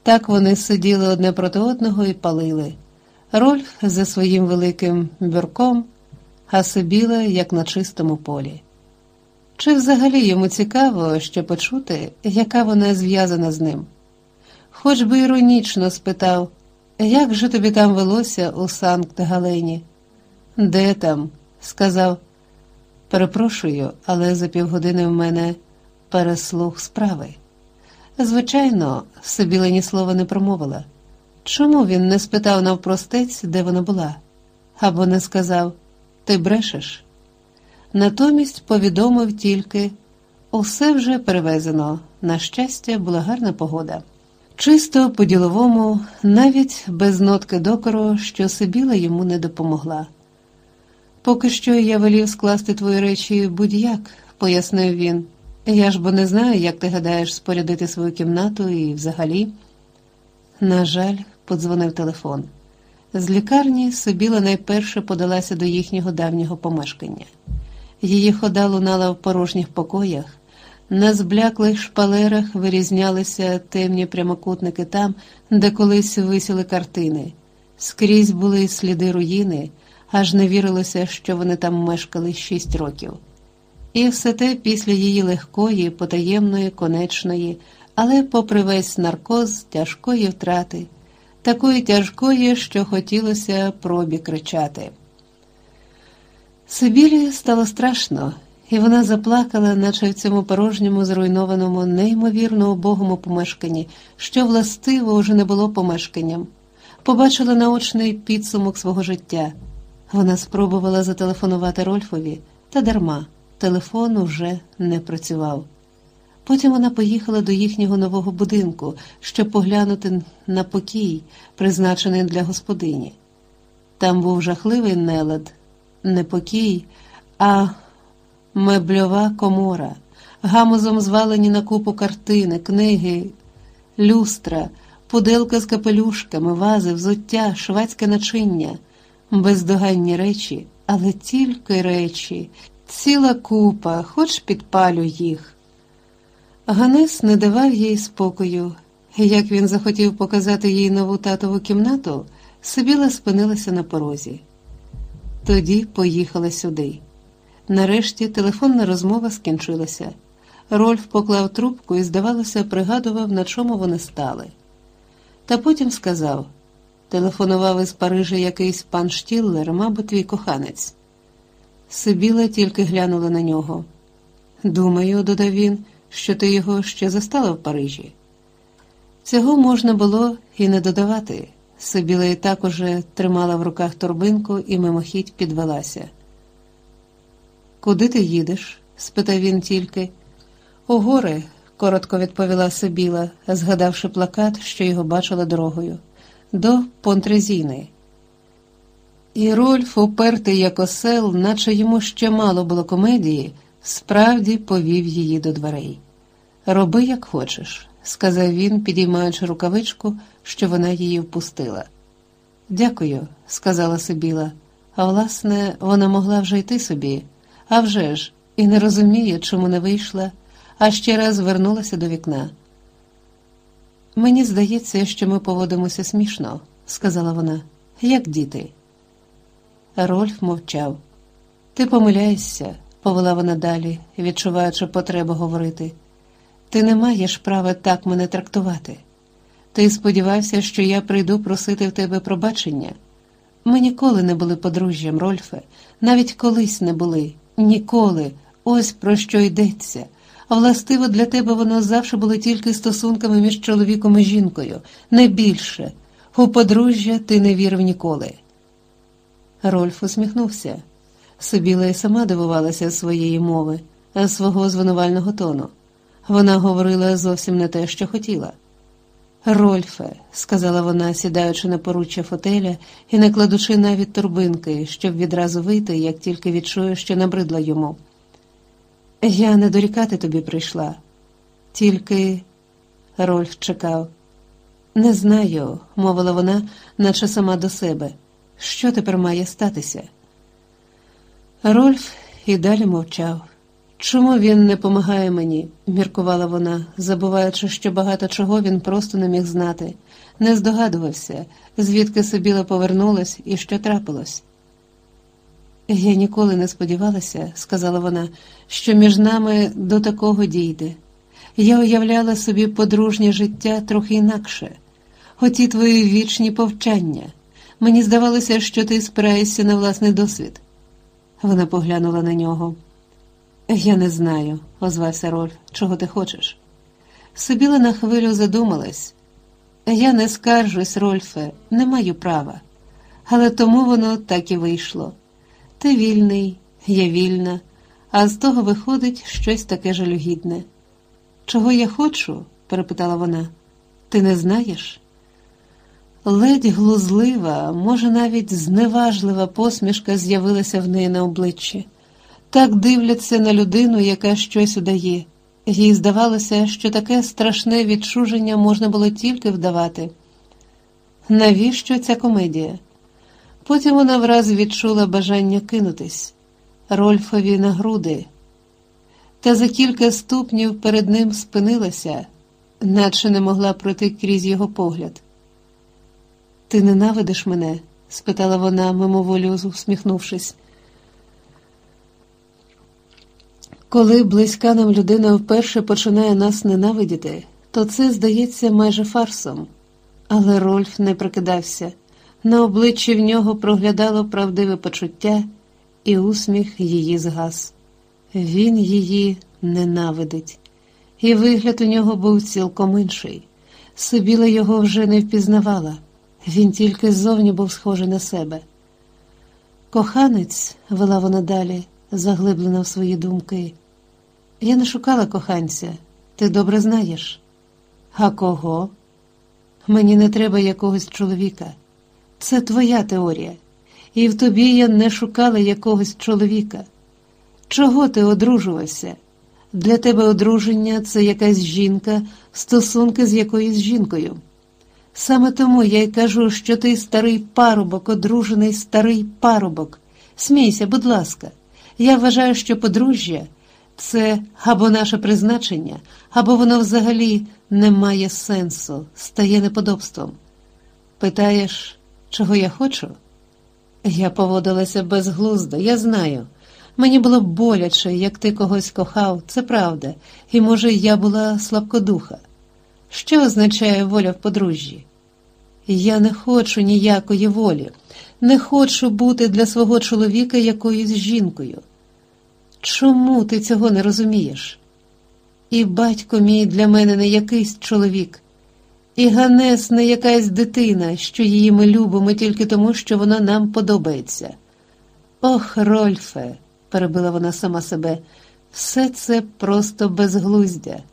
Так вони сиділи одне проти одного і палили. Рольф за своїм великим бюрком, а Сибіла, як на чистому полі. Чи взагалі йому цікаво ще почути, яка вона зв'язана з ним? Хоч би іронічно спитав, як же тобі там велося у Санкт-Галені? Де там? Сказав, перепрошую, але за півгодини в мене переслух справи. Звичайно, Сибіла ні слова не промовила. Чому він не спитав навпростець, де вона була? Або не сказав, ти брешеш? Натомість повідомив тільки, усе вже перевезено, на щастя, була гарна погода. Чисто по-діловому, навіть без нотки докору, що Сибіла йому не допомогла. «Поки що я велів скласти твої речі будь-як», – пояснив він. «Я ж бо не знаю, як ти гадаєш спорядити свою кімнату і взагалі». На жаль, подзвонив телефон. З лікарні Сибіла найперше подалася до їхнього давнього помешкання. Її хода лунала в порожніх покоях, на збляклих шпалерах вирізнялися темні прямокутники там, де колись висіли картини. Скрізь були сліди руїни, аж не вірилося, що вони там мешкали 6 років. І все те після її легкої, потаємної, конечної, але попри весь наркоз, тяжкої втрати. Такої тяжкої, що хотілося пробі кричати. Сибілі стало страшно, і вона заплакала, наче в цьому порожньому, зруйнованому, неймовірно убогому помешканні, що властиво уже не було помешканням. Побачила наочний підсумок свого життя. Вона спробувала зателефонувати Рольфові, та дарма, телефон уже не працював. Потім вона поїхала до їхнього нового будинку, щоб поглянути на покій, призначений для господині. Там був жахливий нелад, не покій, а мебльова комора, гамузом звалені на купу картини, книги, люстра, пуделка з капелюшками, вази, взуття, шведське начиння, бездоганні речі, але тільки речі, ціла купа, хоч підпалю їх. Ганес не давав їй спокою. Як він захотів показати їй нову татову кімнату, Сибіла спинилася на порозі. Тоді поїхала сюди. Нарешті телефонна розмова скінчилася. Рольф поклав трубку і, здавалося, пригадував, на чому вони стали. Та потім сказав, телефонував із Парижа якийсь пан Штіллер, мабуть, твій коханець. Сибіла тільки глянула на нього. «Думаю», – додав він, – що ти його ще застала в Парижі. Цього можна було і не додавати. Сибіла і так уже тримала в руках торбинку і мимохідь підвелася. «Куди ти їдеш?» – спитав він тільки. «У гори», – коротко відповіла Сибіла, згадавши плакат, що його бачила дорогою. «До Понтрезіни». І Рольф, упертий як осел, наче йому ще мало було комедії, справді повів її до дверей. «Роби, як хочеш», – сказав він, підіймаючи рукавичку, що вона її впустила. «Дякую», – сказала Сибіла. А власне, вона могла вже йти собі. А вже ж, і не розуміє, чому не вийшла, а ще раз вернулася до вікна. «Мені здається, що ми поводимося смішно», – сказала вона, – «як діти». Рольф мовчав. «Ти помиляєшся», – повела вона далі, відчуваючи потребу говорити. «Ти не маєш права так мене трактувати. Ти сподівався, що я прийду просити в тебе пробачення. Ми ніколи не були подружжям, Рольфе, навіть колись не були. Ніколи. Ось про що йдеться. А властиво для тебе воно завжди було тільки стосунками між чоловіком і жінкою, не більше. У подружжя ти не вірив ніколи». Рольф усміхнувся. Сибіла й сама дивувалася своєї мови, свого звинувального тону. Вона говорила зовсім не те, що хотіла. «Рольфе», – сказала вона, сідаючи на поруччя фотеля і не кладучи навіть торбинки, щоб відразу вийти, як тільки відчує, що набридла йому. «Я не дорікати тобі прийшла. Тільки…» Рольф чекав. «Не знаю», – мовила вона, наче сама до себе. «Що тепер має статися?» Рольф і далі мовчав. Чому він не помагає мені, міркувала вона, забуваючи, що багато чого він просто не міг знати, не здогадувався, звідки Сибіла повернулась і що трапилось. Я ніколи не сподівалася, сказала вона, що між нами до такого дійде. Я уявляла собі подружнє життя трохи інакше. Оті твої вічні повчання. Мені здавалося, що ти спираєшся на власний досвід. Вона поглянула на нього. Я не знаю, озвався Рольф, чого ти хочеш. Сибіла на хвилю задумалась. Я не скаржусь, Рольфе, не маю права. Але тому воно так і вийшло. Ти вільний, я вільна, а з того виходить щось таке жалюгідне. Чого я хочу? Перепитала вона. Ти не знаєш? Ледь глузлива, може навіть зневажлива посмішка з'явилася в неї на обличчі. Так дивляться на людину, яка щось удає. Їй здавалося, що таке страшне відчуження можна було тільки вдавати. Навіщо ця комедія? Потім вона враз відчула бажання кинутись Рольфові на груди. Та за кілька ступнів перед ним спинилася, наче не могла пройти крізь його погляд. «Ти ненавидиш мене?» – спитала вона, мимоволі усміхнувшись. Коли близька нам людина вперше починає нас ненавидіти, то це здається майже фарсом. Але Рольф не прикидався. На обличчі в нього проглядало правдиве почуття, і усміх її згас. Він її ненавидить. І вигляд у нього був цілком інший. Сибіла його вже не впізнавала. Він тільки ззовні був схожий на себе. «Коханець», – вела вона далі, заглиблена в свої думки. «Я не шукала коханця, ти добре знаєш». «А кого?» «Мені не треба якогось чоловіка. Це твоя теорія. І в тобі я не шукала якогось чоловіка. Чого ти одружувався? Для тебе одруження – це якась жінка, стосунки з якоюсь жінкою. Саме тому я й кажу, що ти старий парубок, одружений старий парубок. Смійся, будь ласка. Я вважаю, що подружжя – це або наше призначення, або воно взагалі не має сенсу, стає неподобством. Питаєш, чого я хочу? Я поводилася безглуздо, я знаю. Мені було боляче, як ти когось кохав, це правда, і, може, я була слабкодуха. Що означає воля в подружжі? Я не хочу ніякої волі, не хочу бути для свого чоловіка якоюсь жінкою. Чому ти цього не розумієш? І батько мій для мене не якийсь чоловік, і Ганес не якась дитина, що її ми любимо тільки тому, що вона нам подобається. Ох, Рольфе, перебила вона сама себе, все це просто безглуздя.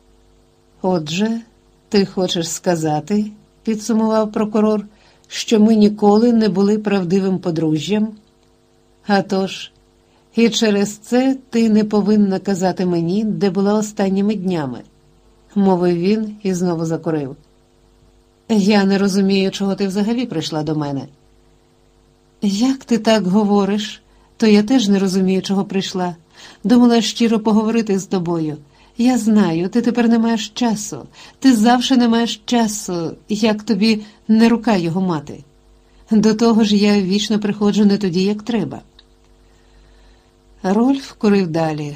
Отже, ти хочеш сказати, підсумував прокурор, що ми ніколи не були правдивим подружжям? А тож, і через це ти не повинна казати мені, де була останніми днями, мовив він і знову закурив. Я не розумію, чого ти взагалі прийшла до мене. Як ти так говориш, то я теж не розумію, чого прийшла. Думала щиро поговорити з тобою. Я знаю, ти тепер не маєш часу. Ти завжди не маєш часу, як тобі не рука його мати. До того ж я вічно приходжу не тоді, як треба. Рольф курив далі.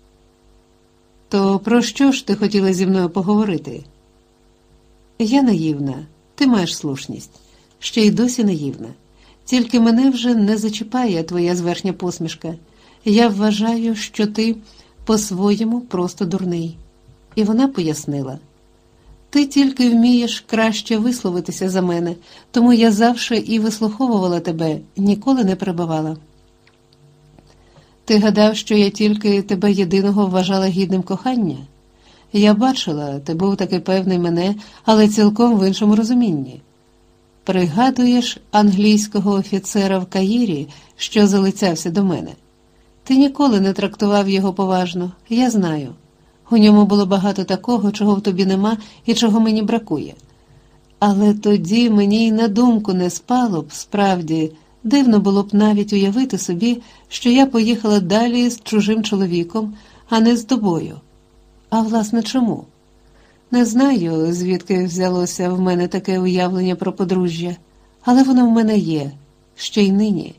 То про що ж ти хотіла зі мною поговорити? Я наївна, ти маєш слушність. Ще й досі наївна. Тільки мене вже не зачіпає твоя зверхня посмішка. Я вважаю, що ти по-своєму просто дурний. І вона пояснила. Ти тільки вмієш краще висловитися за мене, тому я завжди і вислуховувала тебе, ніколи не перебивала. Ти гадав, що я тільки тебе єдиного вважала гідним кохання? Я бачила, ти був такий певний мене, але цілком в іншому розумінні. Пригадуєш англійського офіцера в Каїрі, що залицявся до мене? Ти ніколи не трактував його поважно, я знаю. У ньому було багато такого, чого в тобі нема і чого мені бракує. Але тоді мені й на думку не спало б, справді, дивно було б навіть уявити собі, що я поїхала далі з чужим чоловіком, а не з тобою. А власне чому? Не знаю, звідки взялося в мене таке уявлення про подружжя, але воно в мене є, ще й нині.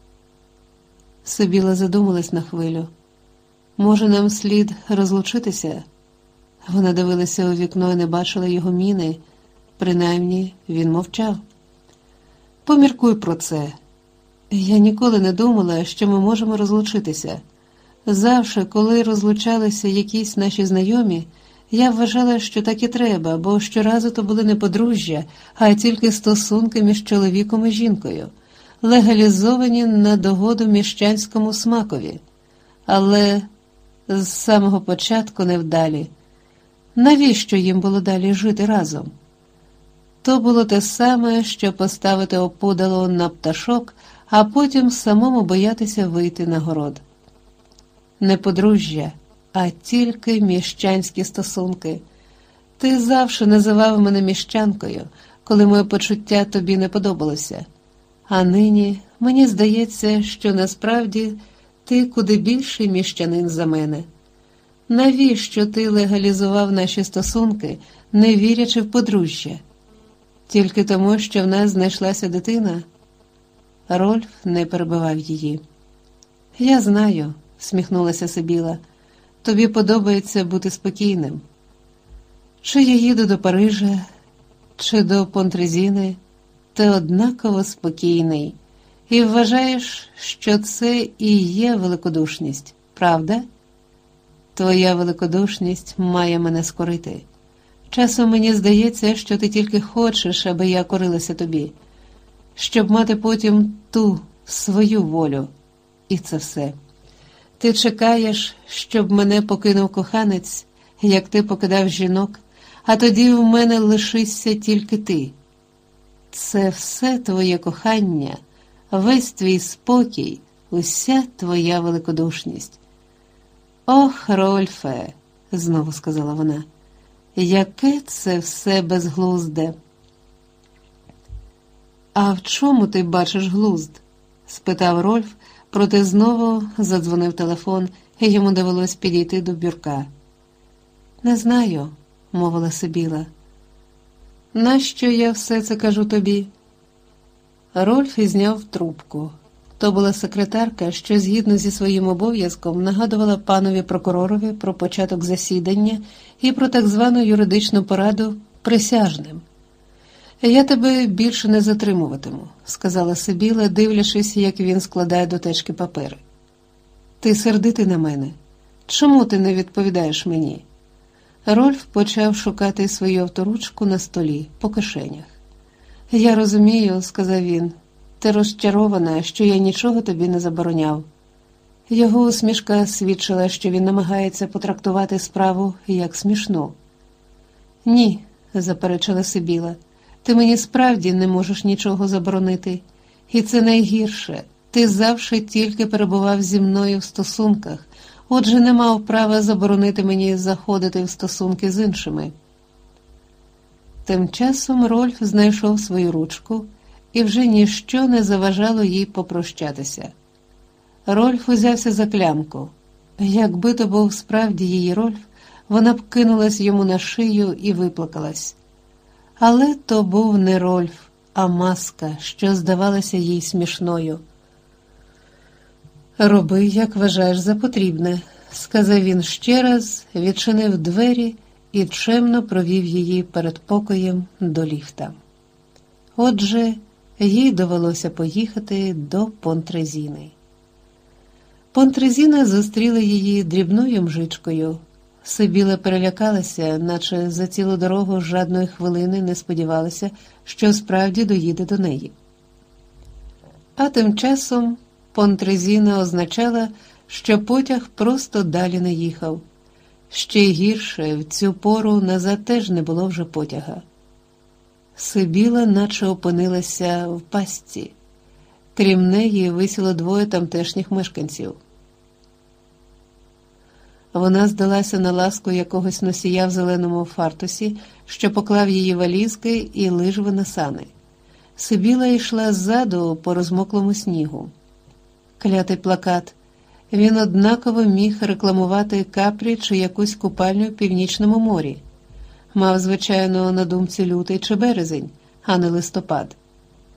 Сибіла задумалась на хвилю. Може, нам слід розлучитися? Вона дивилася у вікно і не бачила його міни, принаймні він мовчав. Поміркуй про це. Я ніколи не думала, що ми можемо розлучитися. Завжди, коли розлучалися якісь наші знайомі, я вважала, що так і треба, бо щоразу то були не подружжя, а тільки стосунки між чоловіком і жінкою, легалізовані на догоду міщанському смакові. Але з самого початку невдалі. Навіщо їм було далі жити разом? То було те саме, що поставити опудало на пташок, а потім самому боятися вийти на город. Не подружжя, а тільки міщанські стосунки. Ти завжди називав мене міщанкою, коли моє почуття тобі не подобалося. А нині мені здається, що насправді ти куди більший міщанин за мене. Навіщо ти легалізував наші стосунки, не вірячи в подружжя? Тільки тому, що в нас знайшлася дитина? Рольф не перебивав її. Я знаю, всміхнулася Сибіла. Тобі подобається бути спокійним. Чи я їду до Парижа, чи до Понтрезіни, ти однаково спокійний. І вважаєш, що це і є великодушність, правда? Твоя великодушність має мене скорити. Часом мені здається, що ти тільки хочеш, аби я корилася тобі, щоб мати потім ту свою волю. І це все. Ти чекаєш, щоб мене покинув коханець, як ти покидав жінок, а тоді в мене лишишся тільки ти. Це все твоє кохання, весь твій спокій, уся твоя великодушність. Ох, Рольфе, знову сказала вона, яке це все безглузде. А в чому ти бачиш глузд? Спитав Рольф, проте знову задзвонив телефон, і йому довелось підійти до бюрка. Не знаю, мовила Сибіла. Нащо я все це кажу тобі? Рольф зняв трубку. То була секретарка, що згідно зі своїм обов'язком нагадувала панові прокуророві про початок засідання і про так звану юридичну пораду присяжним. «Я тебе більше не затримуватиму», – сказала Сибіла, дивлячись, як він складає до течки папери. «Ти сердитий на мене. Чому ти не відповідаєш мені?» Рольф почав шукати свою авторучку на столі, по кишенях. «Я розумію», – сказав він, – «ти розчарована, що я нічого тобі не забороняв». Його усмішка свідчила, що він намагається потрактувати справу як смішну. «Ні», – заперечила Сибіла, – «ти мені справді не можеш нічого заборонити. І це найгірше. Ти завжди тільки перебував зі мною в стосунках, отже не мав права заборонити мені заходити в стосунки з іншими». Тим часом Рольф знайшов свою ручку, і вже ніщо не заважало їй попрощатися. Рольф узявся за клямку. Якби то був справді її Рольф, вона б кинулась йому на шию і виплакалась. Але то був не Рольф, а маска, що здавалася їй смішною. «Роби, як вважаєш за потрібне», – сказав він ще раз, відчинив двері і чемно провів її перед покоєм до ліфта. Отже, їй довелося поїхати до Понтрезіни. Понтрезіна зустріла її дрібною мжичкою. Сибіла перелякалася, наче за цілу дорогу жодної хвилини не сподівалася, що справді доїде до неї. А тим часом Понтрезіна означала, що потяг просто далі не їхав. Ще й гірше, в цю пору назад теж не було вже потяга. Сибіла наче опинилася в пастці. Крім неї висіло двоє тамтешніх мешканців. Вона здалася на ласку якогось носія в зеленому фартусі, що поклав її валізки і лижви на сани. Сибіла йшла ззаду по розмоклому снігу. Клятий плакат він однаково міг рекламувати Капрі чи якусь купальню в Північному морі. Мав, звичайно, на думці лютий чи березень, а не листопад.